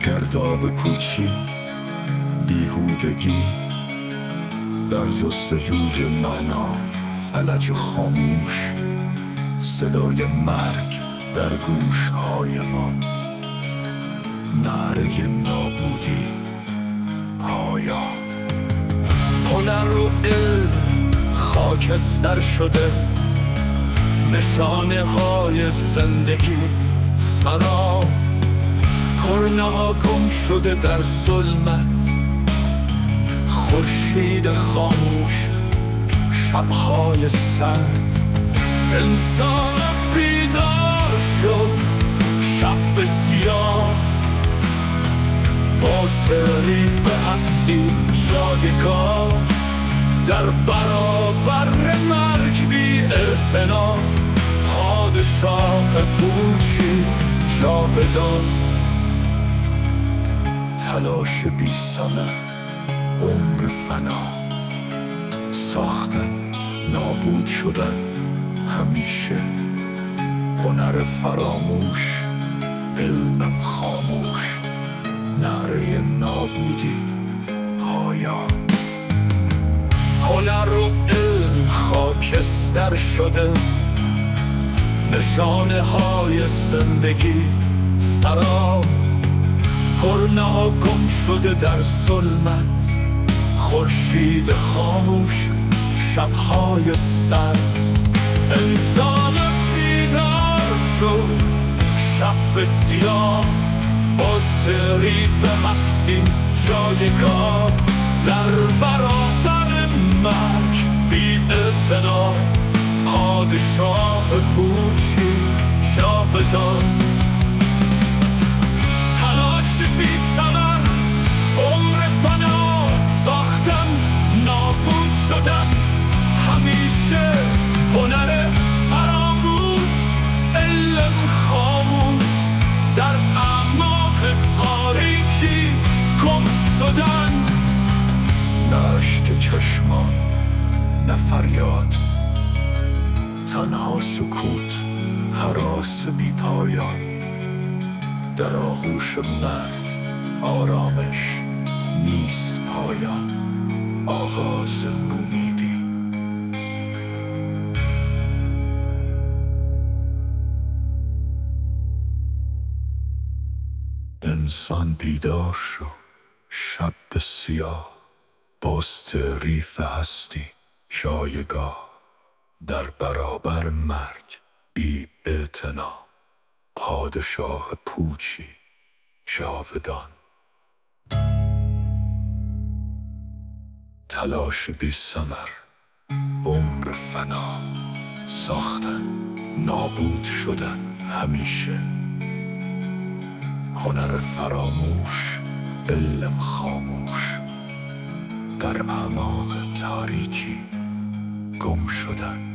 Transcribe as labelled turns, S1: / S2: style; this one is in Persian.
S1: گرداب پوچی، بیهودگی در جستجوی معنا، فلج خاموش، صدای مرگ در گوش‌هایمان، نعره نابودی پایان. هنر و علم خاکستر شده، نشانه های زندگی سراب، کرنه ها گم شده در ظلمت، خورشید خاموش، شبهای سرد. انسان بیدار شد، شب سیاه با تعریف هستی جایگاه، در برابر مرگ بی اعتنا، پادشاه پوچی جاودان. تلاش بی ثمر، عمر فنا، ساختن، نابود شدن همیشه، هنر فراموش، علم خاموش، نعره نابودی پایان. هنر و علم خاکستر شده، نشانه های زندگی سراب، کرنه ها گم شده در ظلمت، خورشید خاموش، شبهای سرد. انسان بیدار شد، شب سیاه با تعریف هستی جایگاه، در برابر مرگ بی اعتنا، پادشاه پوچی جاودان. تلاش بی ثمر، عمر فنا، ساختن، نابود شدن همیشه، هنر فراموش، علم خاموش، در اعماق تاریکی گم شدن. نه اشک چشمان، نه فریاد، تنها سکوت، هراس بی پایان. در آغوش مرگ آرامش نیست پایان، آغاز نومیدی. انسان بیدار شو، شب سیاه با تعریف هستی جایگاه، در برابر مرگ بی اعتنا، پادشاه پوچی جاودان. تلاش بی ثمر، عمر فنا، ساختن، نابود شدن همیشه، هنر فراموش، علم خاموش، در اعماق تاریکی گم شدن.